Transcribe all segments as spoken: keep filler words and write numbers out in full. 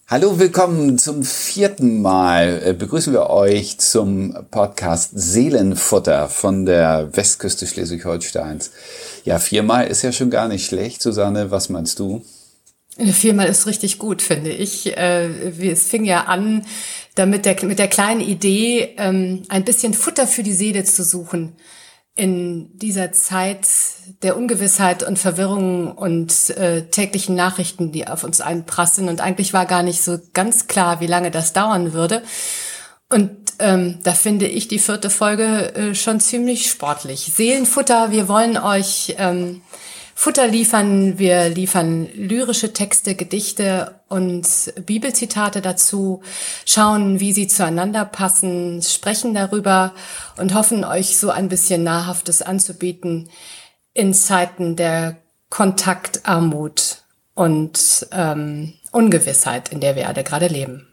Hallo, willkommen zum vierten Mal. Äh, begrüßen wir euch zum Podcast Seelenfutter von der Westküste Schleswig-Holsteins. Ja, viermal ist ja schon gar nicht schlecht. Susanne, was meinst du? Viermal ist richtig gut, finde ich. Äh, Es fing ja an, damit der, mit der kleinen Idee, ähm, ein bisschen Futter für die Seele zu suchen in dieser Zeit der Ungewissheit und Verwirrung und äh, täglichen Nachrichten, die auf uns einprasseln. Und eigentlich war gar nicht so ganz klar, wie lange das dauern würde. Und ähm, da finde ich die vierte Folge äh, schon ziemlich sportlich. Seelenfutter, wir wollen euch ähm, Futter liefern. Wir liefern lyrische Texte, Gedichte und Bibelzitate dazu, schauen, wie sie zueinander passen, sprechen darüber und hoffen, euch so ein bisschen Nahrhaftes anzubieten in Zeiten der Kontaktarmut und ähm, Ungewissheit, in der wir alle gerade leben.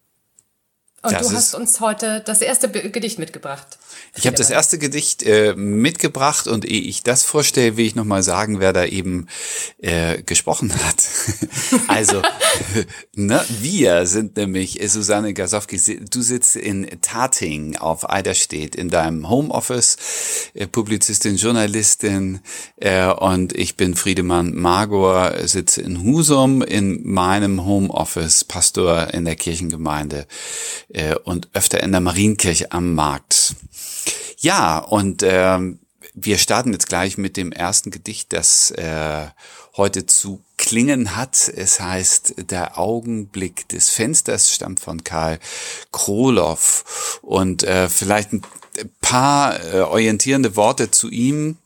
Und das du hast uns heute das erste Gedicht mitgebracht. Ich habe das erste Gedicht äh, mitgebracht und ehe ich das vorstelle, will ich nochmal sagen, wer da eben äh, gesprochen hat. Also, ne, wir sind nämlich äh, Susanne Gasowski. Du sitzt in Tating auf Eiderstedt in deinem Homeoffice, äh, Publizistin, Journalistin, äh, und ich bin Friedemann Magor, sitze in Husum in meinem Homeoffice, Pastor in der Kirchengemeinde äh, und öfter in der Marienkirche am Markt. Ja, und ähm, wir starten jetzt gleich mit dem ersten Gedicht, das äh, heute zu klingen hat. Es heißt Der Augenblick des Fensters, stammt von Karl Kroloff. Und äh, vielleicht ein paar äh, orientierende Worte zu ihm,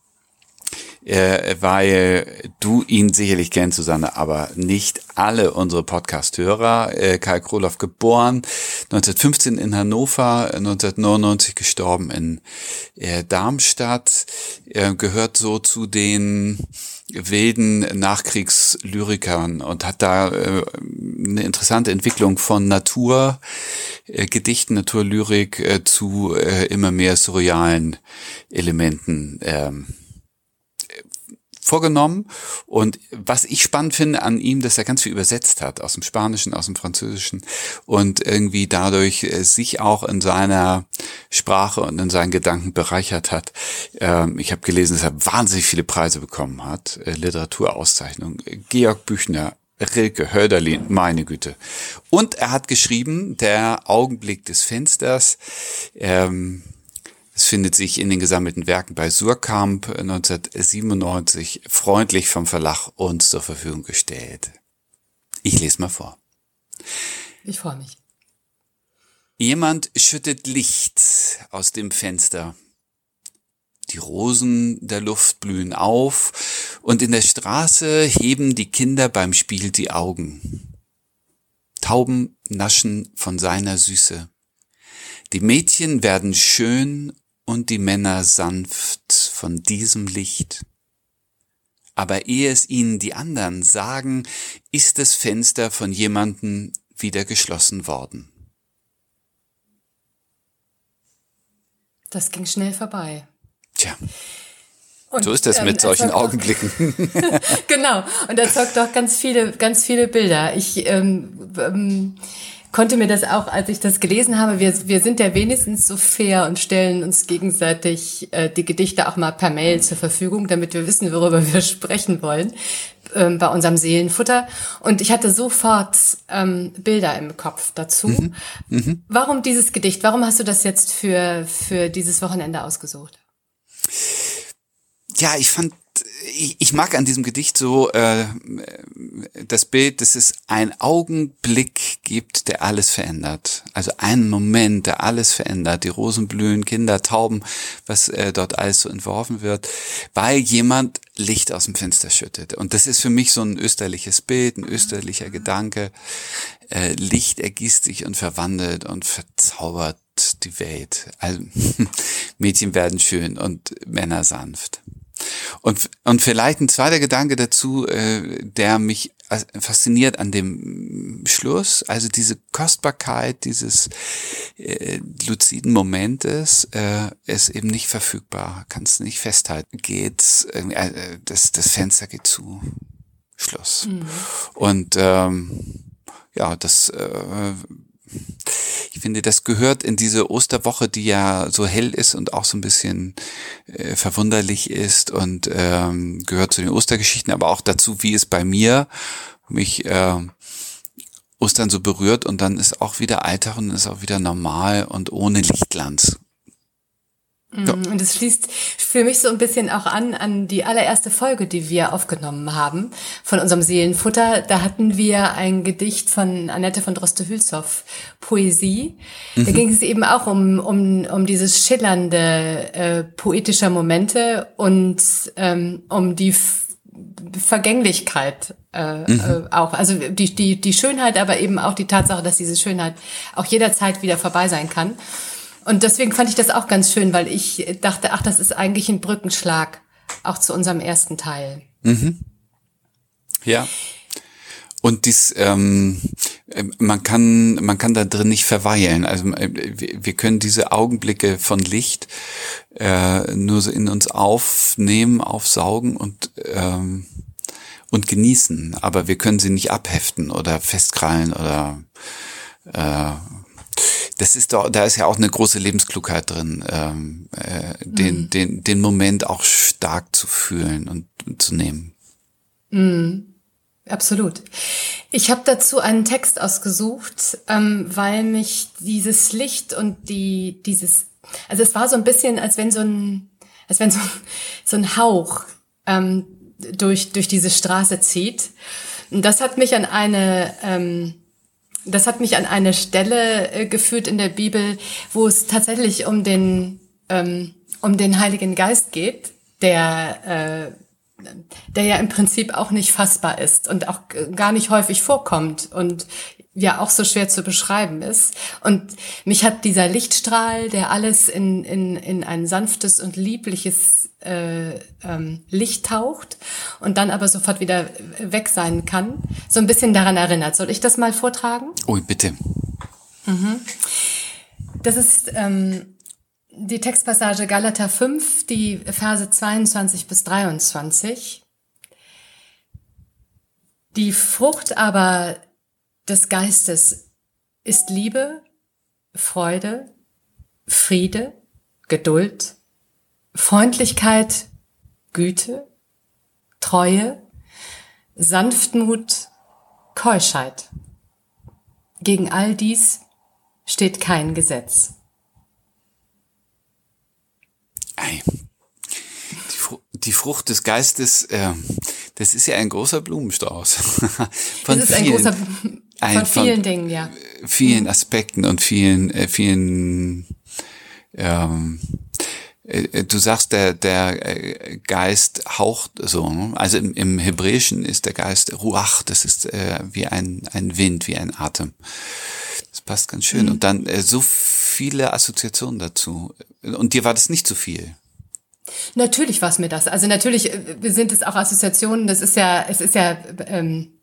äh, weil du ihn sicherlich kennst, Susanne, aber nicht alle unsere Podcast-Hörer. Äh, Karl Kroloff, geboren neunzehnhundertfünfzehn in Hannover, neunzehnhundertneunundneunzig gestorben in äh, Darmstadt, äh, gehört so zu den wilden Nachkriegslyrikern und hat da äh, eine interessante Entwicklung von Naturgedichten, äh, Naturlyrik äh, zu äh, immer mehr surrealen Elementen ähm, vorgenommen. Und was ich spannend finde an ihm, dass er ganz viel übersetzt hat aus dem Spanischen, aus dem Französischen und irgendwie dadurch äh, sich auch in seiner Sprache und in seinen Gedanken bereichert hat. Ähm, ich habe gelesen, dass er wahnsinnig viele Preise bekommen hat, äh, Literaturauszeichnung, Georg Büchner, Rilke, Hölderlin, meine Güte. Und er hat geschrieben, Der Augenblick des Fensters. ähm, Es findet sich in den gesammelten Werken bei Suhrkamp neunzehnhundertsiebenundneunzig freundlich vom Verlag uns zur Verfügung gestellt. Ich lese mal vor. Ich freue mich. Jemand schüttet Licht aus dem Fenster. Die Rosen der Luft blühen auf und in der Straße heben die Kinder beim Spiel die Augen. Tauben naschen von seiner Süße. Die Mädchen werden schön und die Männer sanft von diesem Licht. Aber ehe es ihnen die anderen sagen, ist das Fenster von jemandem wieder geschlossen worden. Das ging schnell vorbei. Tja, und, so ist das mit ähm, solchen Augenblicken. Genau, und er zeugt doch ganz viele, ganz viele Bilder. Ich ähm, ähm, konnte mir das auch, als ich das gelesen habe, wir, wir sind ja wenigstens so fair und stellen uns gegenseitig äh, die Gedichte auch mal per Mail zur Verfügung, damit wir wissen, worüber wir sprechen wollen, ähm, bei unserem Seelenfutter. Und ich hatte sofort ähm, Bilder im Kopf dazu. Mhm. Mhm. Warum dieses Gedicht? Warum hast du das jetzt für, für dieses Wochenende ausgesucht? Ja, ich fand, ich, ich mag an diesem Gedicht so äh, das Bild, dass es einen Augenblick gibt, der alles verändert. Also einen Moment, der alles verändert. Die Rosen blühen, Kinder, Tauben, was äh, dort alles so entworfen wird, weil jemand Licht aus dem Fenster schüttet. Und das ist für mich so ein österliches Bild, ein österlicher Gedanke. Äh, Licht ergießt sich und verwandelt und verzaubert die Welt. Also Mädchen werden schön und Männer sanft. Und und vielleicht ein zweiter Gedanke dazu, äh, der mich fasziniert an dem Schluss, also diese Kostbarkeit dieses äh, luziden Momentes, äh, ist eben nicht verfügbar, kannst nicht festhalten. Geht, äh, das das Fenster geht zu, Schluss. Mhm. Und ähm, ja, das, äh, ich finde, das gehört in diese Osterwoche, die ja so hell ist und auch so ein bisschen äh, verwunderlich ist und ähm, gehört zu den Ostergeschichten, aber auch dazu, wie es bei mir mich äh, Ostern so berührt und dann ist auch wieder Alltag und ist auch wieder normal und ohne Lichtglanz. Ja. Und es schließt für mich so ein bisschen auch an an die allererste Folge, die wir aufgenommen haben von unserem Seelenfutter. Da hatten wir ein Gedicht von Annette von Droste-Hülshoff, Poesie. Mhm. Da ging es eben auch um um um dieses schillernde äh, poetischer Momente und ähm, um die F- Vergänglichkeit äh, mhm. äh, auch, also die die die Schönheit, aber eben auch die Tatsache, dass diese Schönheit auch jederzeit wieder vorbei sein kann. Und deswegen fand ich das auch ganz schön, weil ich dachte, ach, das ist eigentlich ein Brückenschlag, auch zu unserem ersten Teil. Mhm. Ja. Und dies, ähm, man kann, man kann da drin nicht verweilen. Also wir können diese Augenblicke von Licht äh, nur so in uns aufnehmen, aufsaugen und ähm, und genießen. Aber wir können sie nicht abheften oder festkrallen oder äh, das ist doch, da ist ja auch eine große Lebensklugheit drin, ähm, äh, den, mhm. den, den Moment auch stark zu fühlen und, und zu nehmen. Mhm. Absolut. Ich habe dazu einen Text ausgesucht, ähm, weil mich dieses Licht und die, dieses, also es war so ein bisschen, als wenn so ein, als wenn so, so ein Hauch ähm, durch durch diese Straße zieht. Und das hat mich an eine ähm, Das hat mich an eine Stelle äh, geführt in der Bibel, wo es tatsächlich um den ähm, um den Heiligen Geist geht, der äh, der ja im Prinzip auch nicht fassbar ist und auch gar nicht häufig vorkommt und ja auch so schwer zu beschreiben ist. Und mich hat dieser Lichtstrahl, der alles in in in ein sanftes und liebliches äh, ähm, Licht taucht und dann aber sofort wieder weg sein kann, so ein bisschen daran erinnert. Soll ich das mal vortragen? Oh, bitte. Mhm. Das ist ähm, die Textpassage Galater fünf, die Verse zweiundzwanzig bis dreiundzwanzig. Die Frucht aber des Geistes ist Liebe, Freude, Friede, Geduld, Freundlichkeit, Güte, Treue, Sanftmut, Keuschheit. Gegen all dies steht kein Gesetz. Ei. Die, Fr- die Frucht des Geistes, äh, das ist ja ein großer Blumenstrauß. Von das ist ein vielen, großer, von ein, vielen von Dingen, ja. Vielen Aspekten und vielen, äh, vielen, ähm, äh, du sagst, der, der Geist haucht so, ne? Also im, im Hebräischen ist der Geist Ruach, das ist äh, wie ein, ein Wind, wie ein Atem. Das passt ganz schön. Mhm. Und dann äh, so viele Assoziationen dazu. Und dir war das nicht zu viel? Natürlich war es mir das. Also natürlich sind es auch Assoziationen. Das ist ja, es ist ja, ähm,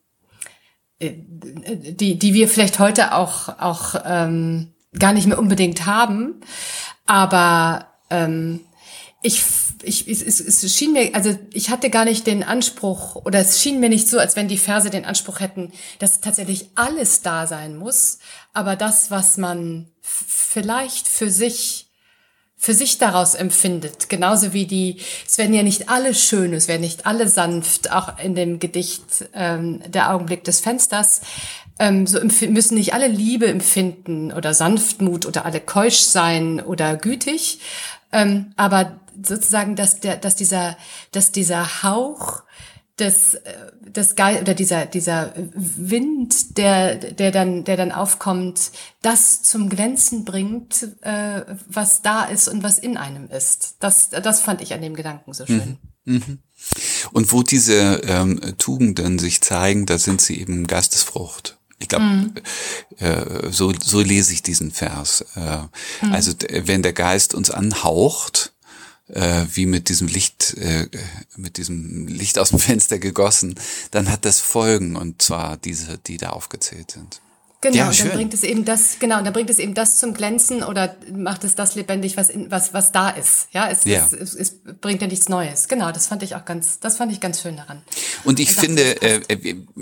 die, die wir vielleicht heute auch auch ähm, gar nicht mehr unbedingt haben. Aber ähm, ich, ich, es, es schien mir, also ich hatte gar nicht den Anspruch, oder es schien mir nicht so, als wenn die Verse den Anspruch hätten, dass tatsächlich alles da sein muss. Aber das, was man f- vielleicht für sich für sich daraus empfindet, genauso wie die, es werden ja nicht alle schön, es werden nicht alle sanft, auch in dem Gedicht ähm, Der Augenblick des Fensters, ähm, so empf- müssen nicht alle Liebe empfinden oder Sanftmut oder alle keusch sein oder gütig, ähm, aber sozusagen, dass der, dass dieser, dass dieser Hauch des, des Geist oder dieser dieser Wind, der der dann der dann aufkommt, das zum Glänzen bringt, äh, was da ist und was in einem ist. Das das fand ich an dem Gedanken so schön. Mhm. Mhm. Und wo diese ähm, Tugenden sich zeigen, da sind sie eben Geistesfrucht. Ich glaube, mhm. äh, so so lese ich diesen Vers. Äh, mhm. Also wenn der Geist uns anhaucht, äh, wie mit diesem Licht, äh, mit diesem Licht aus dem Fenster gegossen, dann hat das Folgen, und zwar diese, die da aufgezählt sind. Genau, ja, und schön. dann bringt es eben das, genau, und dann bringt es eben das zum Glänzen oder macht es das lebendig, was in, was was da ist. Ja, es, ja. Es, es, es bringt ja nichts Neues. Genau, das fand ich auch ganz, das fand ich ganz schön daran. Und ich und finde, äh,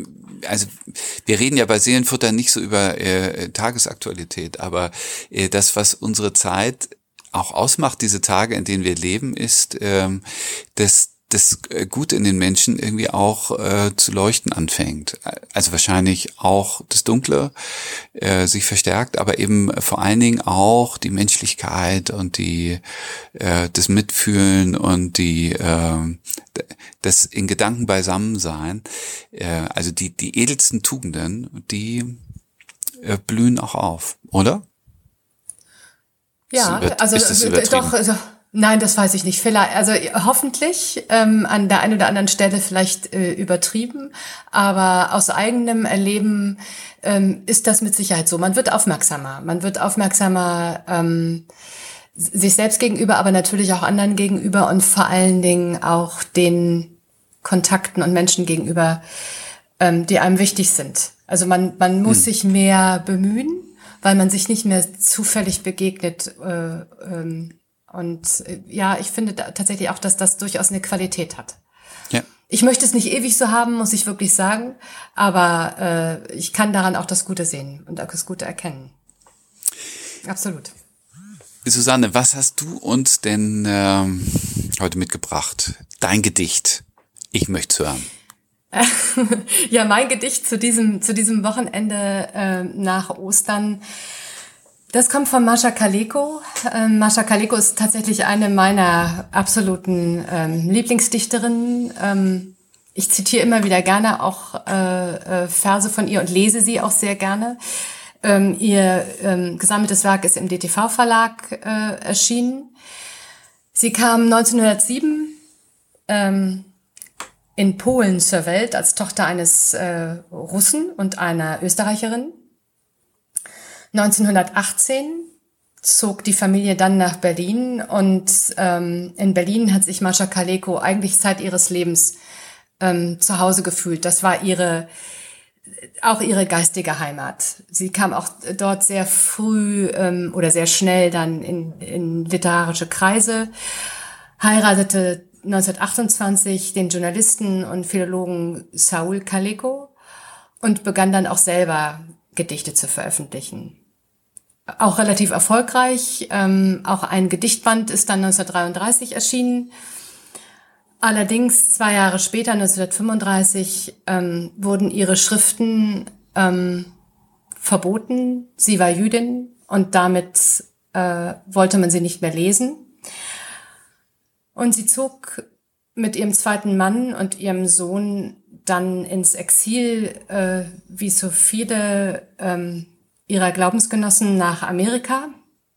also wir reden ja bei Seelenfutter nicht so über äh, Tagesaktualität, aber äh, das, was unsere Zeit auch ausmacht, diese Tage, in denen wir leben, ist, ähm, dass das Gute in den Menschen irgendwie auch äh, zu leuchten anfängt. Also wahrscheinlich auch das Dunkle äh, sich verstärkt, aber eben vor allen Dingen auch die Menschlichkeit und die äh, das Mitfühlen und die äh, das in Gedanken Beisammensein. Äh, also die die edelsten Tugenden, die äh, blühen auch auf, oder? Ja, Ist also ist das äh, übertrieben? doch, also, nein, das weiß ich nicht. Vielleicht, also hoffentlich ähm, an der einen oder anderen Stelle vielleicht äh, übertrieben, aber aus eigenem Erleben ähm, ist das mit Sicherheit so. Man wird aufmerksamer, man wird aufmerksamer ähm, sich selbst gegenüber, aber natürlich auch anderen gegenüber und vor allen Dingen auch den Kontakten und Menschen gegenüber, ähm, die einem wichtig sind. Also man man muss Hm. sich mehr bemühen, weil man sich nicht mehr zufällig begegnet. Äh, ähm, und äh, ja, ich finde da tatsächlich auch, dass das durchaus eine Qualität hat. Ja. Ich möchte es nicht ewig so haben, muss ich wirklich sagen, aber äh, ich kann daran auch das Gute sehen und auch das Gute erkennen. Absolut. Susanne, was hast du uns denn ähm, heute mitgebracht? Dein Gedicht. Ich möchte hören. Ja, mein Gedicht zu diesem zu diesem Wochenende äh, nach Ostern, das kommt von Mascha Kaleko. Ähm, Mascha Kaleko ist tatsächlich eine meiner absoluten ähm, Lieblingsdichterinnen. Ähm, ich zitiere immer wieder gerne auch äh, äh, Verse von ihr und lese sie auch sehr gerne. Ähm, ihr ähm, gesammeltes Werk ist im D T V-Verlag äh, erschienen. Sie kam neunzehnhundertsieben ähm, in Polen zur Welt als Tochter eines äh, Russen und einer Österreicherin. neunzehnhundertachtzehn zog die Familie dann nach Berlin und ähm, in Berlin hat sich Mascha Kaleko eigentlich Zeit ihres Lebens ähm, zu Hause gefühlt. Das war ihre auch ihre geistige Heimat. Sie kam auch dort sehr früh ähm, oder sehr schnell dann in, in literarische Kreise, heiratete neunzehnhundertachtundzwanzig den Journalisten und Philologen Saul Kaleko und begann dann auch selber Gedichte zu veröffentlichen. Auch relativ erfolgreich. Ähm, auch ein Gedichtband ist dann neunzehnhundertdreiunddreißig erschienen. Allerdings zwei Jahre später, neunzehnhundertfünfunddreißig, ähm, wurden ihre Schriften ähm, verboten. Sie war Jüdin und damit äh, wollte man sie nicht mehr lesen. Und sie zog mit ihrem zweiten Mann und ihrem Sohn dann ins Exil, äh, wie so viele ähm, ihrer Glaubensgenossen, nach Amerika.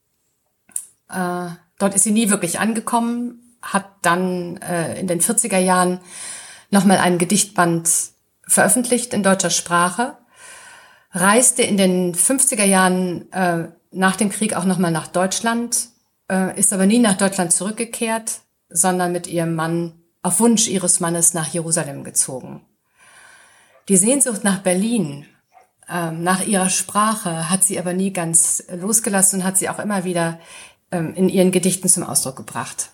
Äh, dort ist sie nie wirklich angekommen, hat dann äh, in den vierziger Jahren nochmal einen Gedichtband veröffentlicht in deutscher Sprache, reiste in den fünfziger Jahren äh, nach dem Krieg auch nochmal nach Deutschland, äh, ist aber nie nach Deutschland zurückgekehrt, sondern mit ihrem Mann auf Wunsch ihres Mannes nach Jerusalem gezogen. Die Sehnsucht nach Berlin, ähm, nach ihrer Sprache, hat sie aber nie ganz losgelassen und hat sie auch immer wieder ähm, in ihren Gedichten zum Ausdruck gebracht.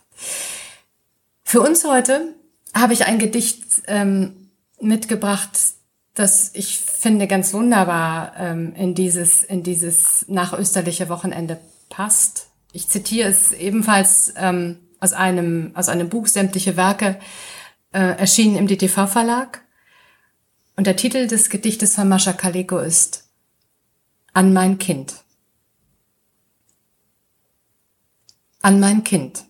Für uns heute habe ich ein Gedicht ähm, mitgebracht, das ich finde ganz wunderbar ähm, in dieses in dieses nachösterliche Wochenende passt. Ich zitiere es ebenfalls ähm, aus einem aus einem Buch Sämtliche Werke, äh, erschienen im D T V-Verlag. Und der Titel des Gedichtes von Mascha Kaleko ist An mein Kind. An mein Kind.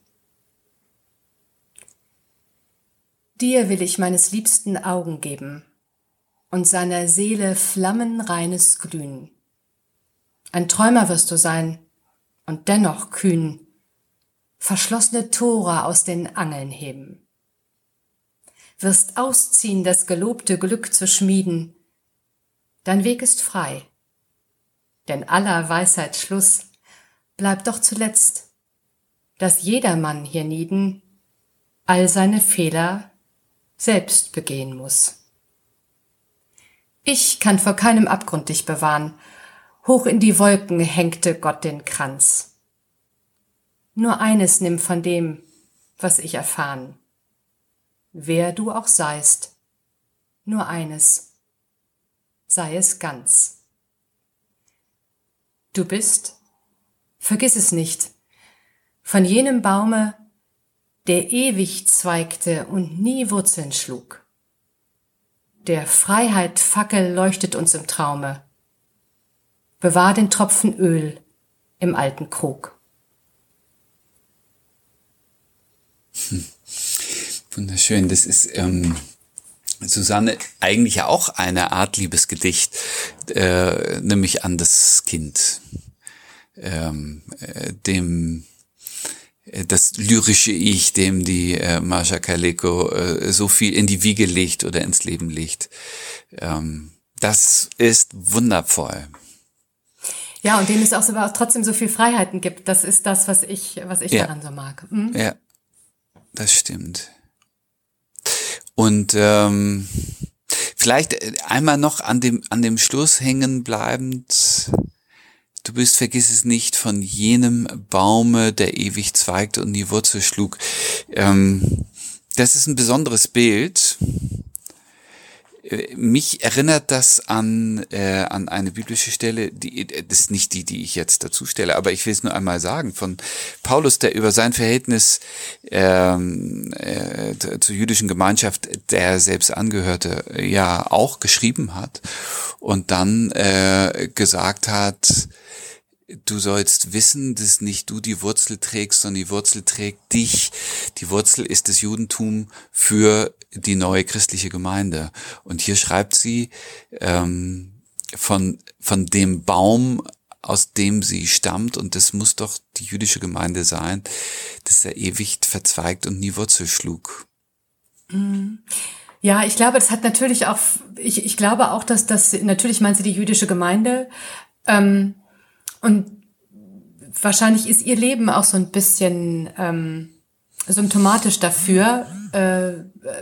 Dir will ich meines liebsten Augen geben und seiner Seele flammenreines Glühen. Ein Träumer wirst du sein und dennoch kühn, verschlossene Tore aus den Angeln heben. Wirst ausziehen, das gelobte Glück zu schmieden. Dein Weg ist frei, denn aller Weisheit Schluss bleibt doch zuletzt, dass jedermann hienieden all seine Fehler selbst begehen muss. Ich kann vor keinem Abgrund dich bewahren, hoch in die Wolken hängte Gott den Kranz. Nur eines nimm von dem, was ich erfahren, wer du auch seist, nur eines, sei es ganz. Du bist, vergiss es nicht, von jenem Baume, der ewig zweigte und nie Wurzeln schlug. Der Freiheit Fackel leuchtet uns im Traume. Bewahr den Tropfen Öl im alten Krug. Hm. Wunderschön. Das ist, ähm, Susanne, eigentlich ja auch eine Art Liebesgedicht, äh, nämlich an das Kind, ähm, äh, dem das lyrische Ich, dem die äh, Mascha Kaleko äh, so viel in die Wiege legt oder ins Leben legt. Ähm, das ist wundervoll. Ja, und dem es auch, so, auch trotzdem so viel Freiheiten gibt. Das ist das, was ich, was ich ja. daran so mag. Mhm. Ja, das stimmt. Und ähm, vielleicht einmal noch an dem an dem Schluss hängen bleibend. Du bist, vergiss es nicht, von jenem Baume, der ewig zweigte und die Wurzel schlug. Ähm, das ist ein besonderes Bild. Mich erinnert das an äh, an eine biblische Stelle, die das ist nicht die, die ich jetzt dazu stelle, aber ich will es nur einmal sagen, von Paulus, der über sein Verhältnis ähm, äh, zur jüdischen Gemeinschaft, der er selbst angehörte, ja auch geschrieben hat und dann äh, gesagt hat: Du sollst wissen, dass nicht du die Wurzel trägst, sondern die Wurzel trägt dich. Die Wurzel ist das Judentum für die neue christliche Gemeinde. Und hier schreibt sie ähm, von von dem Baum, aus dem sie stammt, und das muss doch die jüdische Gemeinde sein, dass er ewig verzweigt und nie Wurzel schlug. Ja, ich glaube, das hat natürlich auch, ich, ich glaube auch, dass das, natürlich meint sie die jüdische Gemeinde, ähm, und wahrscheinlich ist ihr Leben auch so ein bisschen ähm, symptomatisch dafür, äh,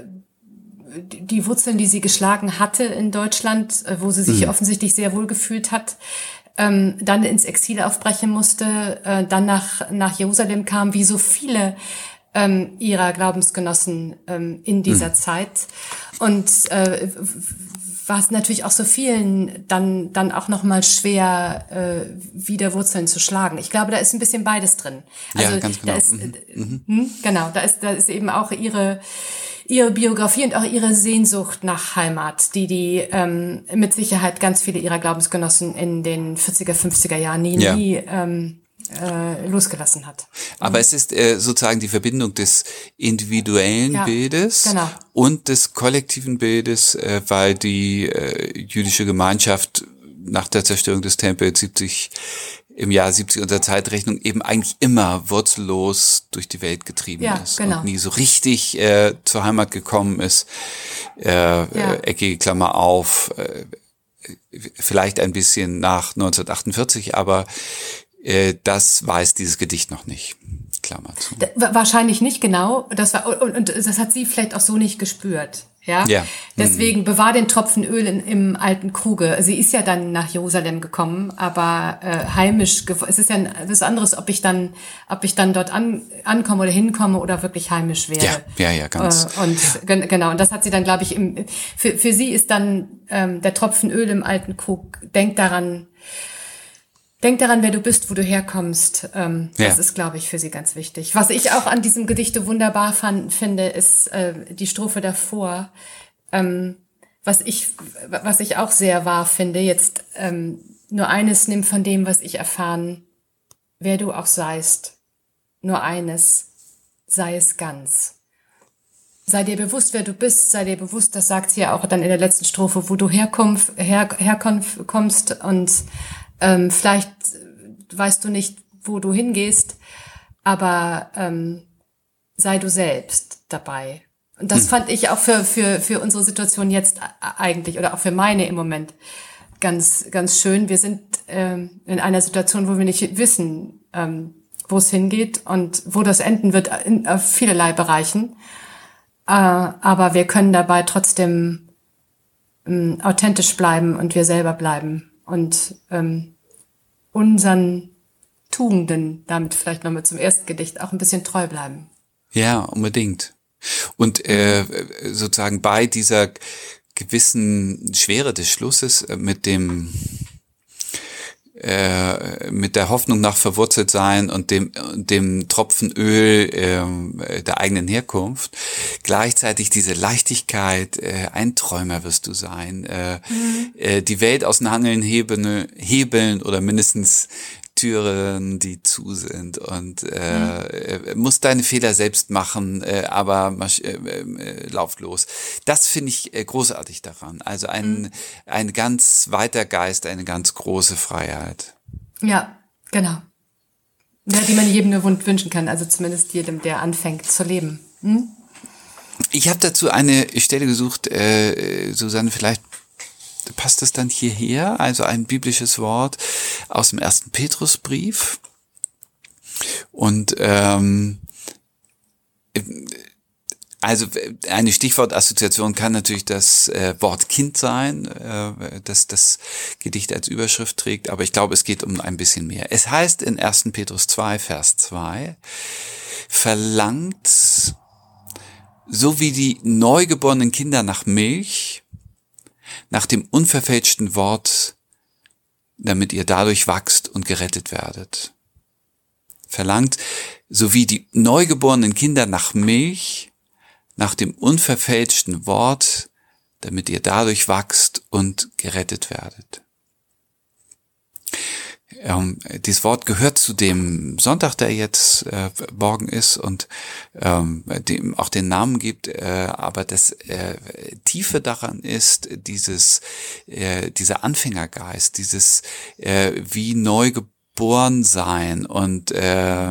die Wurzeln, die sie geschlagen hatte in Deutschland, wo sie sich mhm. offensichtlich sehr wohl gefühlt hat, ähm, dann ins Exil aufbrechen musste, äh, dann nach nach Jerusalem kam, wie so viele ähm, ihrer Glaubensgenossen ähm, in dieser mhm. Zeit. Und äh, war es natürlich auch so vielen dann dann auch noch mal schwer, äh, wieder Wurzeln zu schlagen. Ich glaube, da ist ein bisschen beides drin. Also ja, ganz genau. Da ist, mhm. äh, genau, da ist da ist eben auch ihre ihre Biografie und auch ihre Sehnsucht nach Heimat, die die ähm, mit Sicherheit ganz viele ihrer Glaubensgenossen in den vierziger, fünfziger Jahren nie, ja. nie ähm, äh, losgelassen hat. Aber es ist äh, sozusagen die Verbindung des individuellen ja, Bildes genau. und des kollektiven Bildes, äh, weil die äh, jüdische Gemeinschaft nach der Zerstörung des Tempels siebzig im Jahr siebzig unserer Zeitrechnung eben eigentlich immer wurzellos durch die Welt getrieben ja, ist genau. und nie so richtig äh, zur Heimat gekommen ist. Äh, ja. äh, eckige Klammer auf, äh, vielleicht ein bisschen nach neunzehnhundertachtundvierzig, aber äh, das weiß dieses Gedicht noch nicht. Klammer zu. Wahrscheinlich nicht, genau. Das war, und, und das hat sie vielleicht auch so nicht gespürt. Ja, ja. Deswegen mhm. bewahr den Tropfen Öl in, im alten Kruge. Sie ist ja dann nach Jerusalem gekommen, aber äh, heimisch. Es ist ja was anderes, ob ich dann, ob ich dann dort an, ankomme oder hinkomme oder wirklich heimisch wäre. Ja, ja, ja, ganz. Äh, und ja. genau. Und das hat sie dann, glaube ich, im, für für sie ist dann ähm, der Tropfen Öl im alten Krug. Denk daran. Denk daran, wer du bist, wo du herkommst. Ähm, ja. Das ist, glaube ich, für sie ganz wichtig. Was ich auch an diesem Gedichte wunderbar fand, finde, ist äh, die Strophe davor. Ähm, was ich, was ich auch sehr wahr finde, jetzt ähm, nur eines nimm von dem, was ich erfahren, wer du auch seist. Nur eines, sei es ganz. Sei dir bewusst, wer du bist, sei dir bewusst, das sagt sie ja auch dann in der letzten Strophe, wo du herkommst, her, herkommst und Ähm, vielleicht weißt du nicht, wo du hingehst, aber ähm, sei du selbst dabei. Und das hm. fand ich auch für für für unsere Situation jetzt eigentlich oder auch für meine im Moment ganz ganz schön. Wir sind ähm, in einer Situation, wo wir nicht wissen, ähm, wo es hingeht und wo das enden wird in auf vielerlei Bereichen. Äh, aber wir können dabei trotzdem ähm, authentisch bleiben und wir selber bleiben. Und ähm, unseren Tugenden, damit vielleicht nochmal zum ersten Gedicht, auch ein bisschen treu bleiben. Ja, unbedingt. Und äh, sozusagen bei dieser gewissen Schwere des Schlusses, mit dem äh, mit der Hoffnung nach verwurzelt sein und dem dem Tropfen Öl äh, der eigenen Herkunft, gleichzeitig diese Leichtigkeit, äh, ein Träumer wirst du sein, äh, mhm. äh, die Welt aus den Angeln hebeln, hebeln oder mindestens Türen, die zu sind und äh, mhm. musst deine Fehler selbst machen, äh, aber marsch, äh, äh, lauf los. Das finde ich äh, großartig daran. Also ein, mhm. ein ganz weiter Geist, eine ganz große Freiheit. Ja, genau. Ja, die man jedem nur wünschen kann, also zumindest jedem, der anfängt zu leben. Hm? Ich habe dazu eine Stelle gesucht, äh, Susanne, vielleicht passt das dann hierher, also ein biblisches Wort aus dem ersten Petrusbrief. Und ähm, also eine Stichwortassoziation kann natürlich das äh, Wort Kind sein, äh, das das Gedicht als Überschrift trägt, aber ich glaube, es geht um ein bisschen mehr. Es heißt in ersten Petrus zwei, Vers zwei, verlangt, so wie die neugeborenen Kinder nach Milch, nach dem unverfälschten Wort, damit ihr dadurch wachst und gerettet werdet. Verlangt, so wie die neugeborenen Kinder nach Milch, nach dem unverfälschten Wort, damit ihr dadurch wachst und gerettet werdet. Ähm, dieses Wort gehört zu dem Sonntag, der jetzt äh, morgen ist und ähm, dem auch den Namen gibt, äh, aber das äh, Tiefe daran ist dieses äh, dieser Anfängergeist, dieses äh, wie neu geboren sein und äh,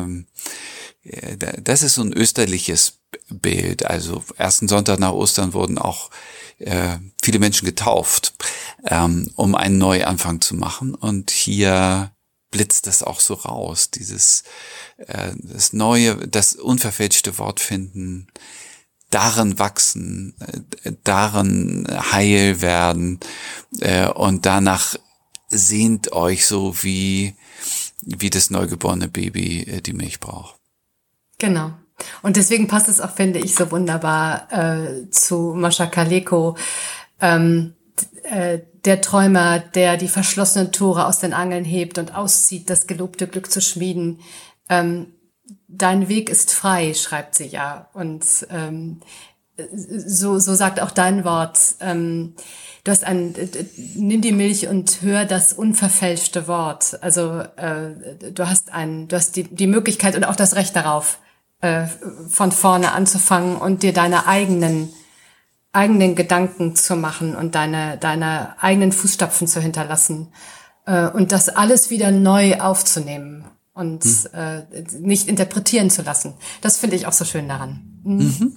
das ist so ein österliches Bild. Also ersten Sonntag nach Ostern wurden auch äh, viele Menschen getauft, ähm, um einen Neuanfang zu machen und hier blitzt das auch so raus, dieses äh, das neue, das unverfälschte Wort finden, darin wachsen, äh, darin heil werden äh, und danach sehnt euch so wie wie das neugeborene Baby äh, die Milch braucht. Genau. Und deswegen passt es auch, finde ich, so wunderbar äh, zu Mascha Kaleko, ähm, äh, der Träumer, der die verschlossenen Tore aus den Angeln hebt und auszieht, das gelobte Glück zu schmieden. Ähm, dein Weg ist frei, schreibt sie ja. Und ähm, so, so sagt auch dein Wort. Ähm, du hast ein, nimm die Milch und hör das unverfälschte Wort. Also äh, du hast ein, du hast die, die Möglichkeit und auch das Recht darauf, äh, von vorne anzufangen und dir deine eigenen eigenen Gedanken zu machen und deine deine eigenen Fußstapfen zu hinterlassen äh, und das alles wieder neu aufzunehmen und hm. äh, nicht interpretieren zu lassen. Das finde ich auch so schön daran. Mhm. Mhm.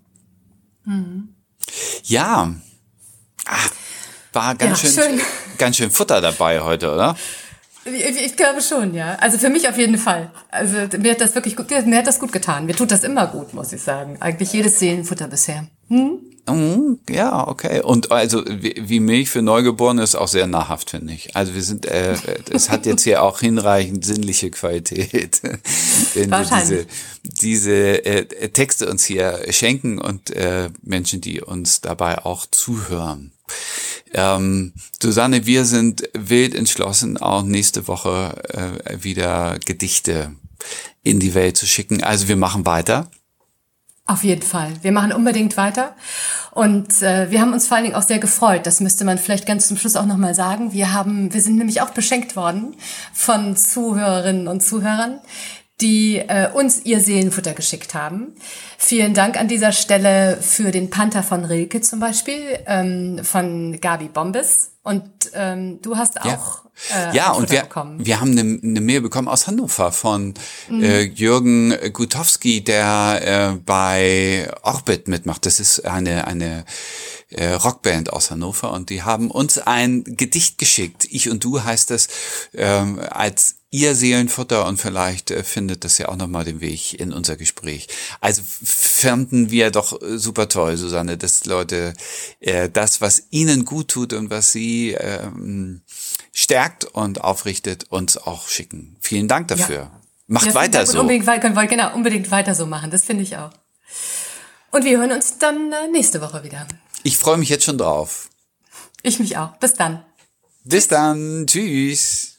Mhm. Ja, Ach, war ganz ja, schön, schön, ganz schön Futter dabei heute, oder? Ich, ich glaube schon, ja. Also für mich auf jeden Fall. Also mir hat das wirklich gut, mir hat das gut getan. Mir tut das immer gut, muss ich sagen. Eigentlich jedes Seelenfutter bisher. Hm? Ja, okay. Und also wie, wie Milch für Neugeborene ist auch sehr nahrhaft, finde ich. Also wir sind, äh, es hat jetzt hier auch hinreichend sinnliche Qualität, wenn wir diese diese äh, Texte uns hier schenken und äh, Menschen, die uns dabei auch zuhören. Ähm, Susanne, wir sind wild entschlossen, auch nächste Woche äh, wieder Gedichte in die Welt zu schicken. Also wir machen weiter. Auf jeden Fall. Wir machen unbedingt weiter. Und äh, wir haben uns vor allen Dingen auch sehr gefreut. Das müsste man vielleicht ganz zum Schluss auch nochmal sagen. Wir haben, wir sind nämlich auch beschenkt worden von Zuhörerinnen und Zuhörern, die äh, uns ihr Seelenfutter geschickt haben. Vielen Dank an dieser Stelle für den Panther von Rilke zum Beispiel, ähm, von Gabi Bombes. Und ähm, du hast auch ja, äh, ja und wir, bekommen. Wir haben eine, eine Mail bekommen aus Hannover von mhm. äh, Jürgen Gutowski, der äh, bei Orbit mitmacht. Das ist eine eine äh, Rockband aus Hannover und die haben uns ein Gedicht geschickt. Ich und du heißt das ähm, als ihr Seelenfutter und vielleicht äh, findet das ja auch nochmal den Weg in unser Gespräch. Also fanden wir doch super toll, Susanne, dass Leute äh, das, was ihnen gut tut und was sie ähm, stärkt und aufrichtet, uns auch schicken. Vielen Dank dafür. Ja. Macht ja, weiter so. Unbedingt, genau, unbedingt weiter so machen, das finde ich auch. Und wir hören uns dann äh, nächste Woche wieder. Ich freue mich jetzt schon drauf. Ich mich auch. Bis dann. Bis dann. Tschüss.